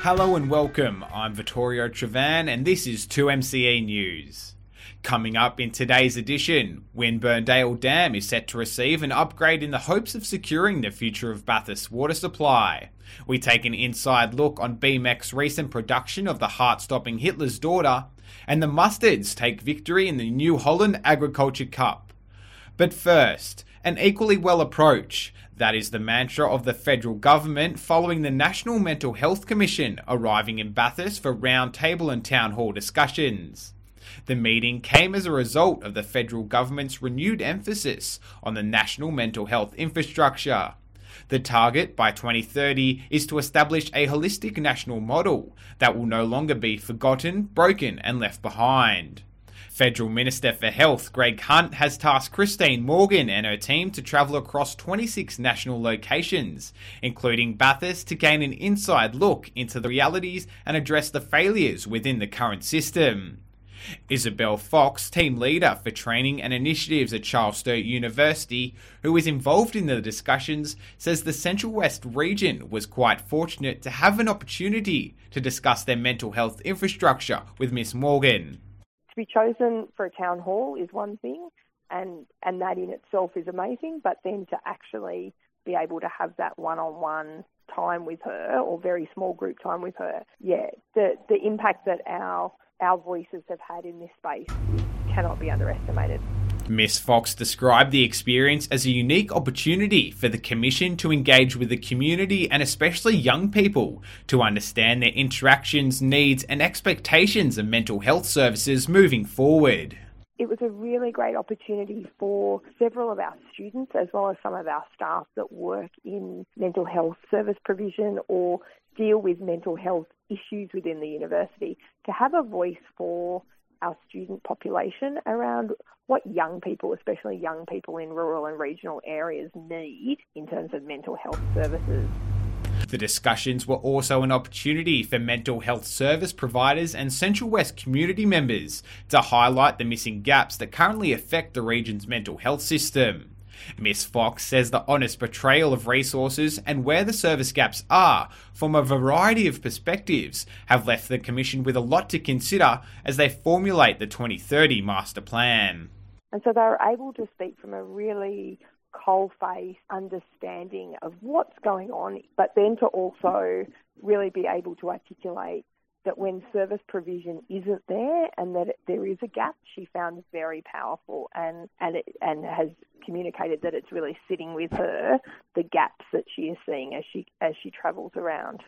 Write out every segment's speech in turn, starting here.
Hello and welcome, I'm Vittorio Trevan and this is 2MCE News. Coming up in today's edition, Winburndale Dam is set to receive an upgrade in the hopes of securing the future of Bathurst's water supply. We take an inside look on BMEC's recent production of the heart-stopping Hitler's Daughter, and the Mustards take victory in the New Holland Agriculture Cup. But first, an equally well approach. That is the mantra of the federal government following the National Mental Health Commission arriving in Bathurst for roundtable and town hall discussions. The meeting came as a result of the federal government's renewed emphasis on the national mental health infrastructure. The target by 2030 is to establish a holistic national model that will no longer be forgotten, broken and left behind. Federal Minister for Health Greg Hunt has tasked Christine Morgan and her team to travel across 26 national locations, including Bathurst, to gain an inside look into the realities and address the failures within the current system. Isabel Fox, team leader for training and initiatives at Charles Sturt University, who is involved in the discussions, says the Central West region was quite fortunate to have an opportunity to discuss their mental health infrastructure with Miss Morgan. To be chosen for a town hall is one thing, and that in itself is amazing, but then to actually be able to have that one-on-one time with her, or very small group time with her, the impact that our voices have had in this space cannot be underestimated. Miss Fox described the experience as a unique opportunity for the Commission to engage with the community and especially young people to understand their interactions, needs and expectations of mental health services moving forward. It was a really great opportunity for several of our students as well as some of our staff that work in mental health service provision or deal with mental health issues within the university to have a voice for our student population around what young people, especially young people in rural and regional areas, need in terms of mental health services. The discussions were also an opportunity for mental health service providers and Central West community members to highlight the missing gaps that currently affect the region's mental health system. Miss Fox says the honest portrayal of resources and where the service gaps are from a variety of perspectives have left the Commission with a lot to consider as they formulate the 2030 Master Plan. And so they were able to speak from a really coalface understanding of what's going on, but then to also really be able to articulate that when service provision isn't there and that there is a gap, she found very powerful and has communicated that it's really sitting with her, the gaps that she is seeing as she travels around.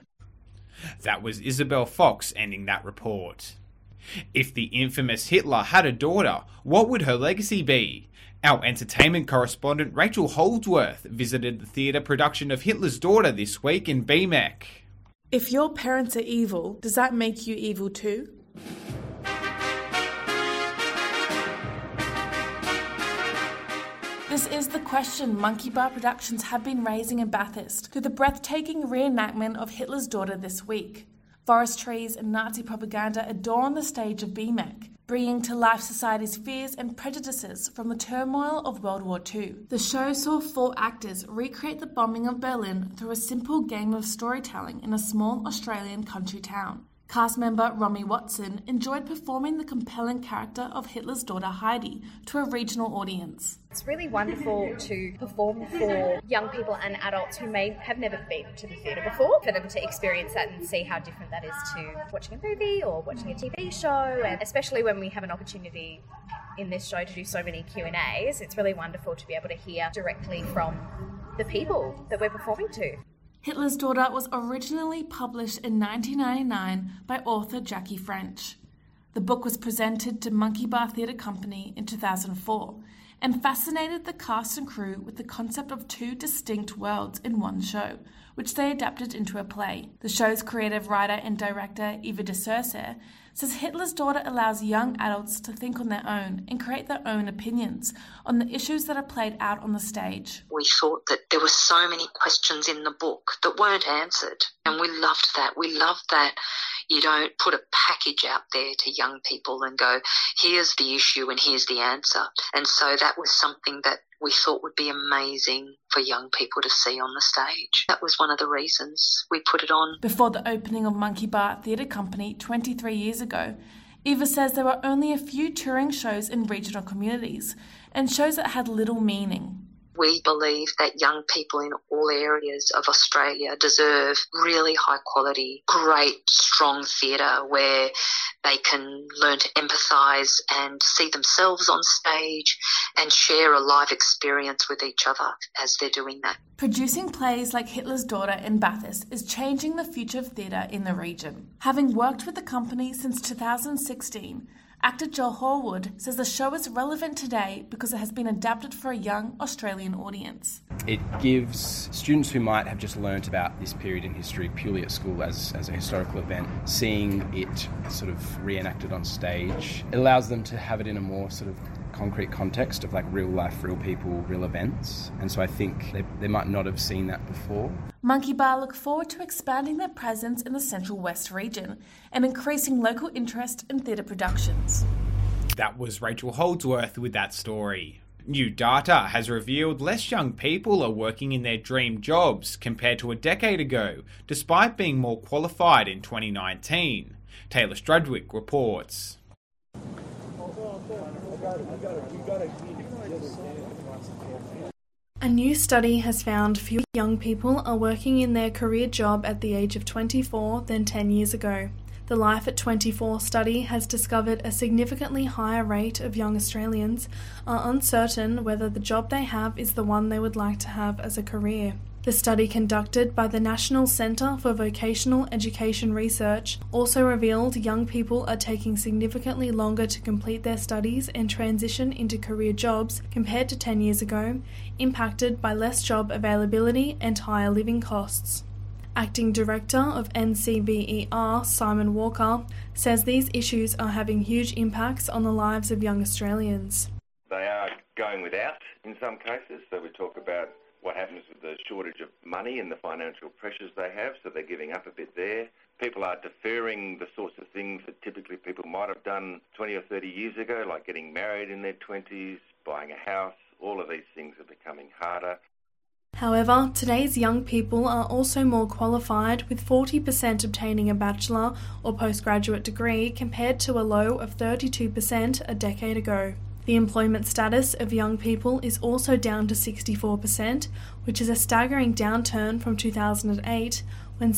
That was Isabel Fox ending that report. If the infamous Hitler had a daughter, what would her legacy be? Our entertainment correspondent Rachel Holdsworth visited the theatre production of Hitler's Daughter this week in BMEC. If your parents are evil, does that make you evil too? This is the question Monkey Bar Productions have been raising in Bathurst through the breathtaking reenactment of Hitler's Daughter this week. Forest trees and Nazi propaganda adorn the stage of BMEC, bringing to life society's fears and prejudices from the turmoil of World War II. The show saw 4 actors recreate the bombing of Berlin through a simple game of storytelling in a small Australian country town. Cast member Romy Watson enjoyed performing the compelling character of Hitler's daughter Heidi to a regional audience. It's really wonderful to perform for young people and adults who may have never been to the theatre before, for them to experience that and see how different that is to watching a movie or watching a TV show, and especially when we have an opportunity in this show to do so many Q&As, it's really wonderful to be able to hear directly from the people that we're performing to. Hitler's Daughter was originally published in 1999 by author Jackie French. The book was presented to Monkey Bar Theatre Company in 2004 and fascinated the cast and crew with the concept of 2 distinct worlds in one show, which they adapted into a play. The show's creative writer and director, Eva de Circe, says Hitler's Daughter allows young adults to think on their own and create their own opinions on the issues that are played out on the stage. We thought that there were so many questions in the book that weren't answered, and we loved that. We loved that, You don't put a package out there to young people and go, here's the issue and here's the answer. And so that was something that we thought would be amazing for young people to see on the stage. That was one of the reasons we put it on. Before the opening of Monkey Bar Theatre Company 23 years ago, Eva says there were only a few touring shows in regional communities and shows that had little meaning. We believe that young people in all areas of Australia deserve really high quality, great, strong theatre where they can learn to empathise and see themselves on stage and share a live experience with each other as they're doing that. Producing plays like Hitler's Daughter in Bathurst is changing the future of theatre in the region. Having worked with the company since 2016, actor Joel Horwood says the show is relevant today because it has been adapted for a young Australian audience. It gives students who might have just learnt about this period in history purely at school as a historical event, seeing it sort of reenacted on stage. It allows them to have it in a more sort of concrete context of like real life, real people, real events. And so I think they might not have seen that before. Monkey Bar look forward to expanding their presence in the Central West region and increasing local interest in theatre productions. That was Rachel Holdsworth with that story. New data has revealed less young people are working in their dream jobs compared to a decade ago, despite being more qualified in 2019. Taylor Strudwick reports. A new study has found fewer young people are working in their career job at the age of 24 than 10 years ago. The Life at 24 study has discovered a significantly higher rate of young Australians are uncertain whether the job they have is the one they would like to have as a career. The study conducted by the National Centre for Vocational Education Research also revealed young people are taking significantly longer to complete their studies and transition into career jobs compared to 10 years ago, impacted by less job availability and higher living costs. Acting Director of NCVER, Simon Walker, says these issues are having huge impacts on the lives of young Australians. They are going without in some cases, so we talk about what happens with the shortage of money and the financial pressures they have, so they're giving up a bit there. People are deferring the sorts of things that typically people might have done 20 or 30 years ago, like getting married in their 20s, buying a house. All of these things are becoming harder. However, today's young people are also more qualified, with 40% obtaining a bachelor or postgraduate degree compared to a low of 32% a decade ago. The employment status of young people is also down to 64%, which is a staggering downturn from 2008, when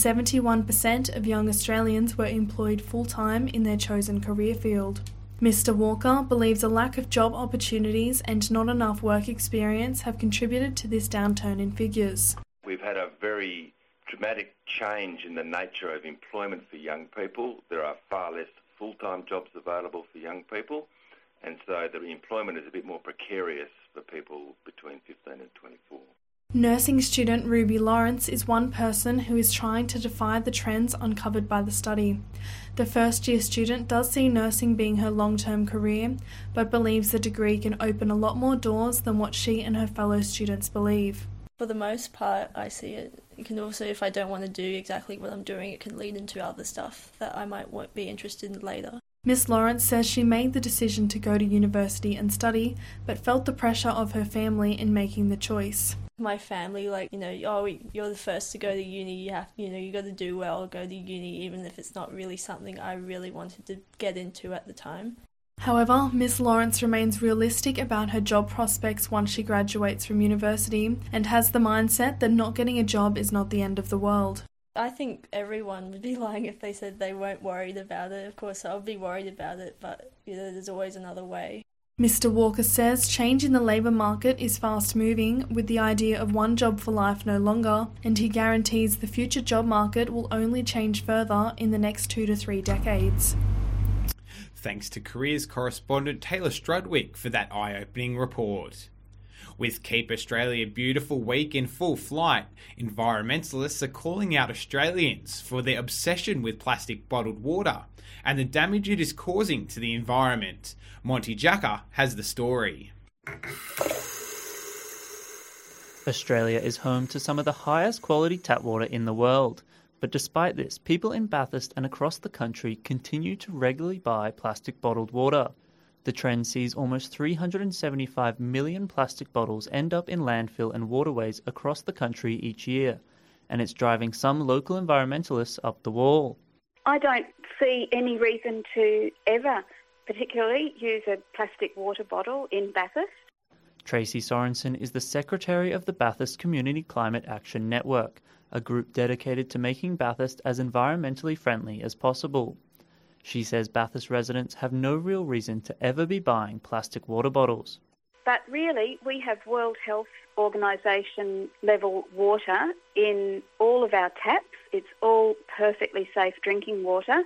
71% of young Australians were employed full-time in their chosen career field. Mr. Walker believes a lack of job opportunities and not enough work experience have contributed to this downturn in figures. We've had a very dramatic change in the nature of employment for young people. There are far less full-time jobs available for young people, and so the employment is a bit more precarious for people between 15 and 24. Nursing student Ruby Lawrence is one person who is trying to defy the trends uncovered by the study. The first-year student does see nursing being her long-term career, but believes the degree can open a lot more doors than what she and her fellow students believe. For the most part, I see it. It can also, if I don't want to do exactly what I'm doing, it can lead into other stuff that I might be interested in later. Miss Lawrence says she made the decision to go to university and study, but felt the pressure of her family in making the choice. My family, you're the first to go to uni, you got to do well, go to uni, even if it's not really something I really wanted to get into at the time. However, Miss Lawrence remains realistic about her job prospects once she graduates from university and has the mindset that not getting a job is not the end of the world. I think everyone would be lying if they said they weren't worried about it. Of course, I'll be worried about it, but there's always another way. Mr. Walker says change in the labour market is fast moving, with the idea of one job for life no longer, and he guarantees the future job market will only change further in the next 2 to 3 decades. Thanks to careers correspondent Taylor Strudwick for that eye-opening report. With Keep Australia Beautiful Week in full flight, environmentalists are calling out Australians for their obsession with plastic bottled water and the damage it is causing to the environment. Monty Jacker has the story. Australia is home to some of the highest quality tap water in the world, But despite this, people in Bathurst and across the country continue to regularly buy plastic bottled water. The trend sees almost 375 million plastic bottles end up in landfill and waterways across the country each year, and it's driving some local environmentalists up the wall. I don't see any reason to ever particularly use a plastic water bottle in Bathurst. Tracy Sorensen is the Secretary of the Bathurst Community Climate Action Network, a group dedicated to making Bathurst as environmentally friendly as possible. She says Bathurst residents have no real reason to ever be buying plastic water bottles. But really, we have World Health Organisation level water in all of our taps. It's all perfectly safe drinking water.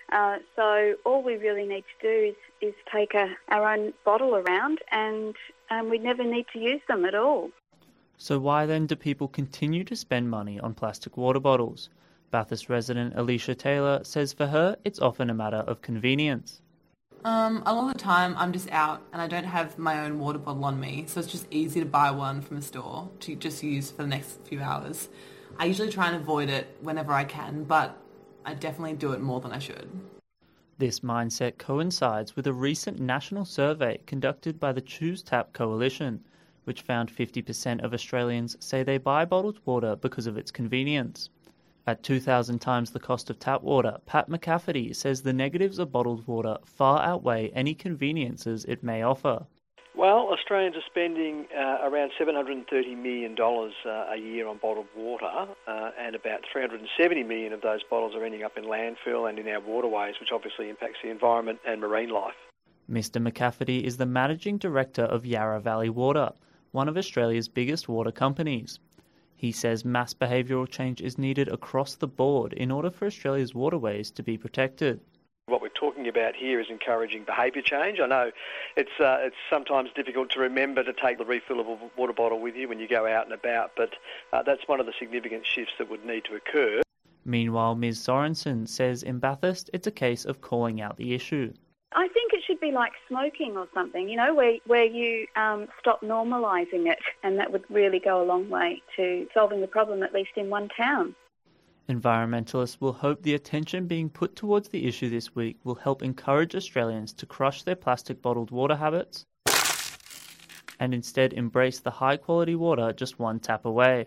So all we really need to do is take our own bottle around, and we never need to use them at all. So why then do people continue to spend money on plastic water bottles? Bathurst resident Alicia Taylor says for her it's often a matter of convenience. A lot of the time I'm just out and I don't have my own water bottle on me, so it's just easy to buy one from a store to just use for the next few hours. I usually try and avoid it whenever I can, but I definitely do it more than I should. This mindset coincides with a recent national survey conducted by the Choose Tap Coalition, which found 50% of Australians say they buy bottled water because of its convenience. At 2,000 times the cost of tap water, Pat McCafferty says the negatives of bottled water far outweigh any conveniences it may offer. Well, Australians are spending around $730 million a year on bottled water, and about 370 million of those bottles are ending up in landfill and in our waterways, which obviously impacts the environment and marine life. Mr McCafferty is the Managing Director of Yarra Valley Water, one of Australia's biggest water companies. He says mass behavioural change is needed across the board in order for Australia's waterways to be protected. What we're talking about here is encouraging behaviour change. I know it's sometimes difficult to remember to take the refillable water bottle with you when you go out and about, but that's one of the significant shifts that would need to occur. Meanwhile, Ms Sorensen says in Bathurst it's a case of calling out the issue. I think it should be like smoking or something, you know, where you stop normalising it, and that would really go a long way to solving the problem, at least in one town. Environmentalists will hope the attention being put towards the issue this week will help encourage Australians to crush their plastic bottled water habits and instead embrace the high-quality water just one tap away.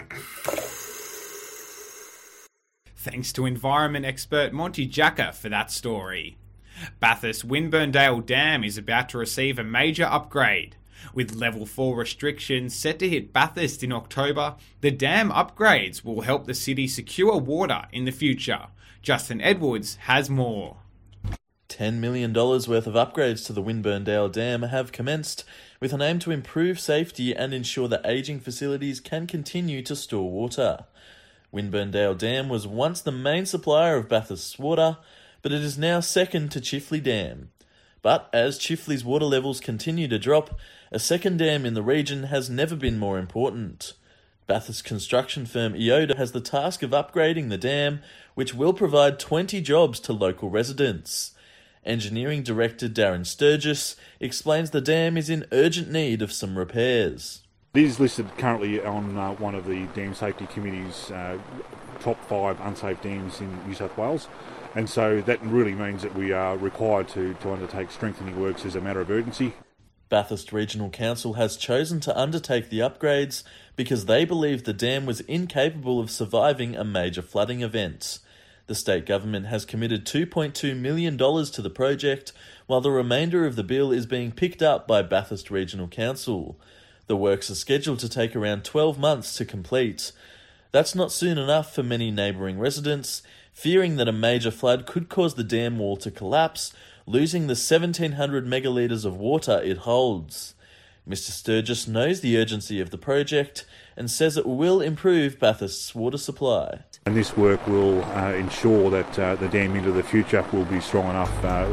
Thanks to environment expert Monty Jacker for that story. Bathurst Winburndale Dam is about to receive a major upgrade. With level 4 restrictions set to hit Bathurst in October, the dam upgrades will help the city secure water in the future. Justin Edwards has more. $10 million worth of upgrades to the Winburndale Dam have commenced, with an aim to improve safety and ensure that ageing facilities can continue to store water. Winburndale Dam was once the main supplier of Bathurst's water, but it is now second to Chifley Dam. But as Chifley's water levels continue to drop, a second dam in the region has never been more important. Bathurst construction firm Eoda has the task of upgrading the dam, which will provide 20 jobs to local residents. Engineering Director Darren Sturgis explains the dam is in urgent need of some repairs. It is listed currently on one of the Dam Safety Committee's top 5 unsafe dams in New South Wales. And so that really means that we are required to undertake strengthening works as a matter of urgency. Bathurst Regional Council has chosen to undertake the upgrades because they believe the dam was incapable of surviving a major flooding event. The state government has committed $2.2 million to the project, while the remainder of the bill is being picked up by Bathurst Regional Council. The works are scheduled to take around 12 months to complete. That's not soon enough for many neighbouring residents, fearing that a major flood could cause the dam wall to collapse, losing the 1,700 megalitres of water it holds. Mr Sturgis knows the urgency of the project and says it will improve Bathurst's water supply. And this work will ensure that the dam into the future will be strong enough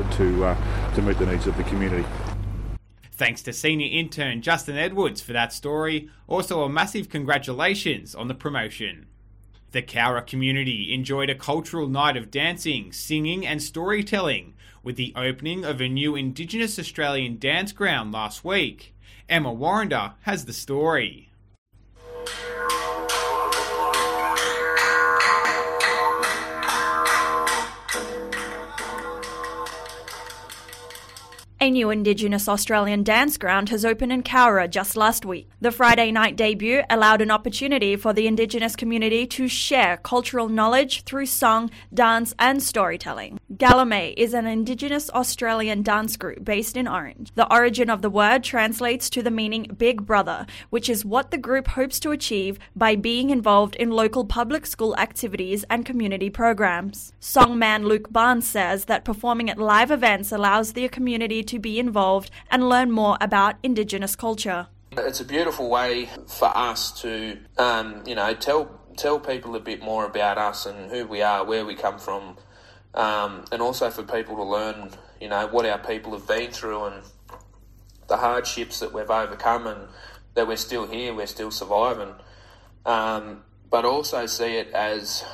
to meet the needs of the community. Thanks to senior intern Justin Edwards for that story. Also a massive congratulations on the promotion. The Cowra community enjoyed a cultural night of dancing, singing and storytelling with the opening of a new Indigenous Australian dance ground last week. Emma Warrender has the story. A new Indigenous Australian dance ground has opened in Cowra just last week. The Friday night debut allowed an opportunity for the Indigenous community to share cultural knowledge through song, dance and storytelling. Galamay is an Indigenous Australian dance group based in Orange. The origin of the word translates to the meaning Big Brother, which is what the group hopes to achieve by being involved in local public school activities and community programs. Songman Luke Barnes says that performing at live events allows the community to be involved and learn more about Indigenous culture. It's a beautiful way for us to, tell people a bit more about us and who we are, where we come from, and also for people to learn, what our people have been through and the hardships that we've overcome and that we're still here, we're still surviving. But also see it as,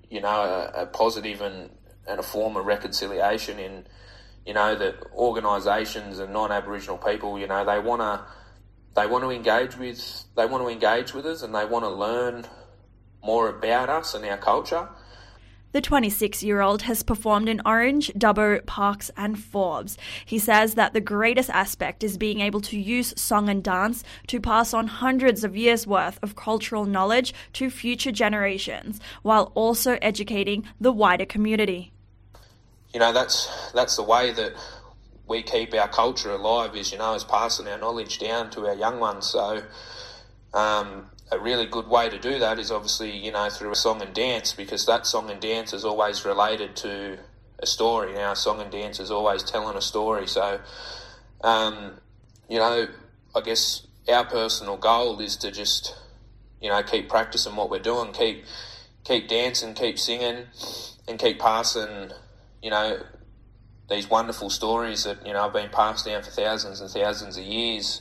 a positive and a form of reconciliation in, that organisations and non-Aboriginal people, they want to engage with us and they want to learn more about us and our culture. The 26-year-old has performed in Orange, Dubbo, Parkes and Forbes. He says that the greatest aspect is being able to use song and dance to pass on hundreds of years' worth of cultural knowledge to future generations, while also educating the wider community. That's the way that we keep our culture alive is, is passing our knowledge down to our young ones. So a really good way to do that is obviously, through a song and dance, because that song and dance is always related to a story. Now, song and dance is always telling a story. So, I guess our personal goal is to just, keep practicing what we're doing, keep dancing, keep singing and keep passing, these wonderful stories that, have been passed down for thousands and thousands of years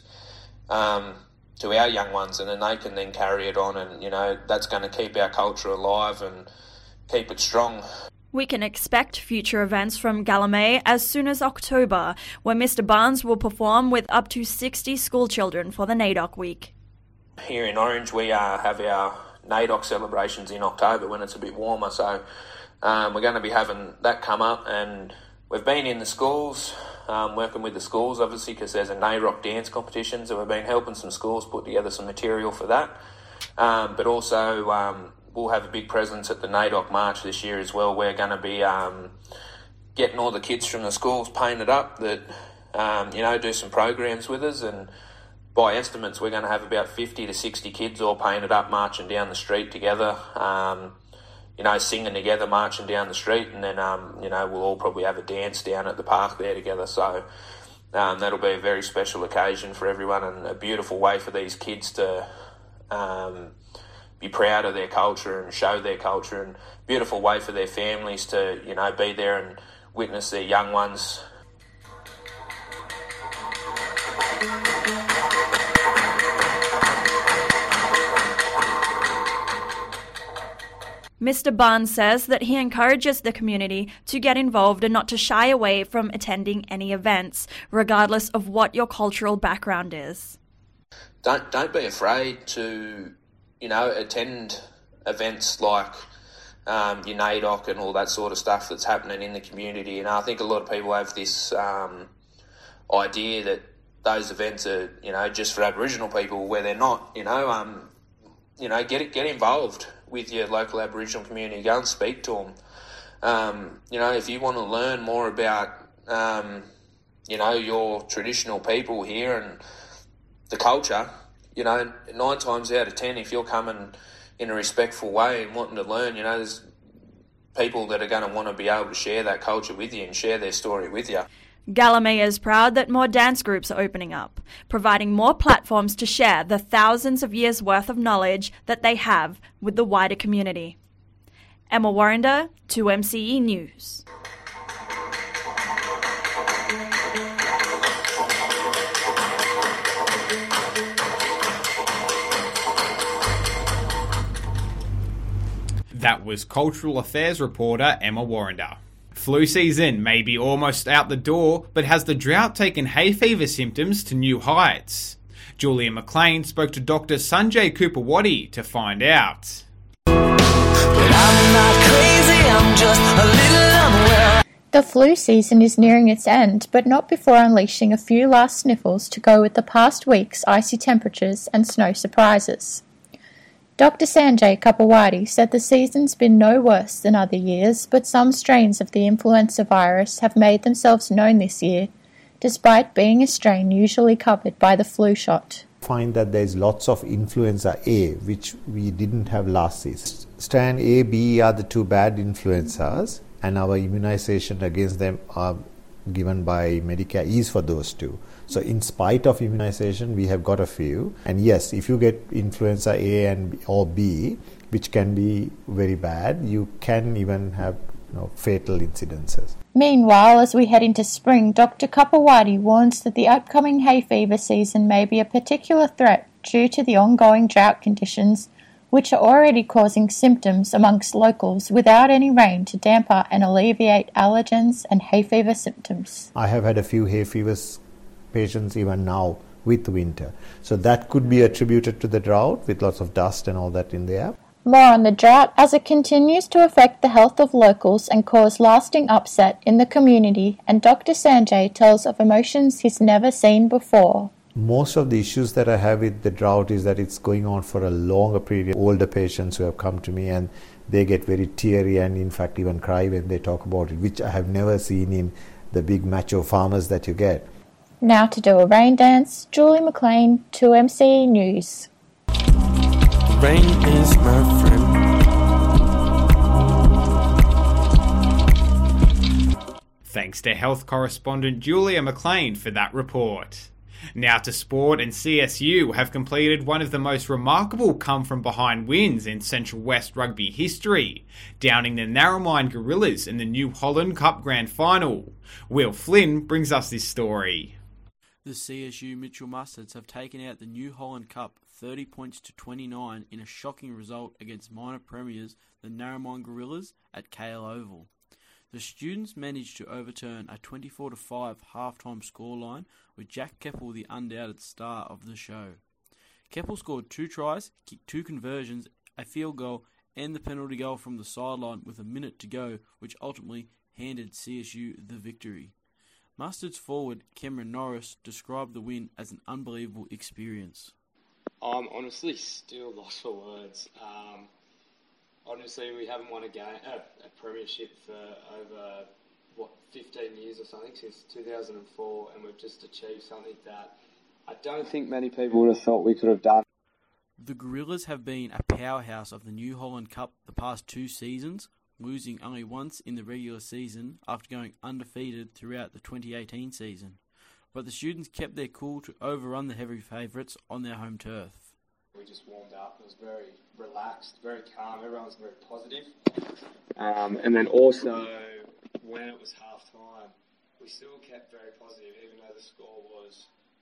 to our young ones, and then they can then carry it on and, that's going to keep our culture alive and keep it strong. We can expect future events from Galamay as soon as October, where Mr. Barnes will perform with up to 60 school children for the NAIDOC week. Here in Orange, we have our NAIDOC celebrations in October when it's a bit warmer, so we're going to be having that come up, and we've been in the schools, working with the schools, obviously, because there's a NAIDOC dance competition, so we've been helping some schools put together some material for that. But also, we'll have a big presence at the NAIDOC March this year as well. We're going to be getting all the kids from the schools painted up that, do some programs with us, and by estimates, we're going to have about 50 to 60 kids all painted up, marching down the street together, singing together, marching down the street, and then, we'll all probably have a dance down at the park there together. So that'll be a very special occasion for everyone and a beautiful way for these kids to be proud of their culture and show their culture, and beautiful way for their families to, be there and witness their young ones. Mr. Barnes says that he encourages the community to get involved and not to shy away from attending any events, regardless of what your cultural background is. Don't be afraid to, attend events like your NAIDOC and all that sort of stuff that's happening in the community. And I think a lot of people have this idea that those events are, just for Aboriginal people, where they're not. Get involved with your local Aboriginal community. Go and speak to them. If you want to learn more about, your traditional people here and the culture, 9 times out of 10, if you're coming in a respectful way and wanting to learn, there's people that are going to want to be able to share that culture with you and share their story with you. Galamay is proud that more dance groups are opening up, providing more platforms to share the thousands of years' worth of knowledge that they have with the wider community. Emma Warrender, 2MCE News. That was Cultural Affairs reporter Emma Warrender. Flu season may be almost out the door, but has the drought taken hay fever symptoms to new heights? Julia McLean spoke to Dr. Sanjay Kupawati to find out. The The flu season is nearing its end, but not before unleashing a few last sniffles to go with the past week's icy temperatures and snow surprises. Dr. Sanjay Kapawadi said the season's been no worse than other years, but some strains of the influenza virus have made themselves known this year, despite being a strain usually covered by the flu shot. Find that there is lots of influenza A, which we didn't have last season. Strain A, B are the two bad influenzas, and our immunization against them are given by Medicare is for those two. So in spite of immunization, we have got a few. And yes, if you get influenza A and or B, which can be very bad, you can even have fatal incidences. Meanwhile, as we head into spring, Dr. Kapawadi warns that the upcoming hay fever season may be a particular threat due to the ongoing drought conditions, which are already causing symptoms amongst locals without any rain to damper and alleviate allergens and hay fever symptoms. I have had a few hay fever patients even now with winter. So that could be attributed to the drought with lots of dust and all that in the air. More on the drought as it continues to affect the health of locals and cause lasting upset in the community, and Dr. Sanjay tells of emotions he's never seen before. Most of the issues that I have with the drought is that it's going on for a longer period. Older patients who have come to me and they get very teary and in fact even cry when they talk about it, which I have never seen in the big macho farmers that you get. Now to do a rain dance, Julie McLean, 2MCE News. Rain is my friend. Thanks to health correspondent Julia McLean for that report. Now to sport, and CSU have completed one of the most remarkable come-from-behind wins in Central West rugby history, downing the Narromine Gorillas in the New Holland Cup Grand Final. Will Flynn brings us this story. The CSU Mitchell Mustards have taken out the New Holland Cup 30 points to 29 in a shocking result against minor premiers, the Narromine Gorillas, at KL Oval. The students managed to overturn a 24-5 half-time scoreline, with Jack Keppel the undoubted star of the show. Keppel scored 2 tries, kicked 2 conversions, a field goal and the penalty goal from the sideline with a minute to go, which ultimately handed CSU the victory. Mustards forward Cameron Norris described the win as an unbelievable experience. I'm honestly still lost for words. Honestly, we haven't won a premiership for over, 15 years or something, since 2004, and we've just achieved something that I don't think many people would have thought we could have done. The Gorillas have been a powerhouse of the New Holland Cup the past 2 seasons, losing only once in the regular season after going undefeated throughout the 2018 season. But the students kept their cool to overrun the heavy favourites on their home turf. We just warmed up. It was very relaxed, very calm. Everyone was very positive. And then also, when it was half-time, we still kept very positive, even though the score was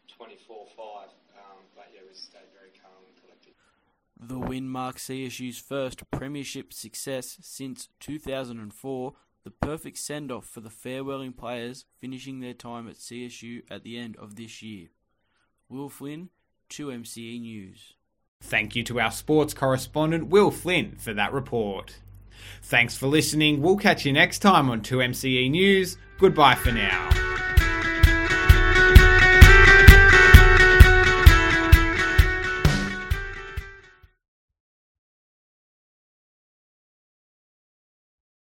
24-5. But yeah, we stayed very calm and collected. The win marks CSU's first premiership success since 2004, the perfect send-off for the farewelling players finishing their time at CSU at the end of this year. Will Flynn, 2MCE News. Thank you to our sports correspondent Will Flynn for that report. Thanks for listening. We'll catch you next time on 2MCE News. Goodbye for now.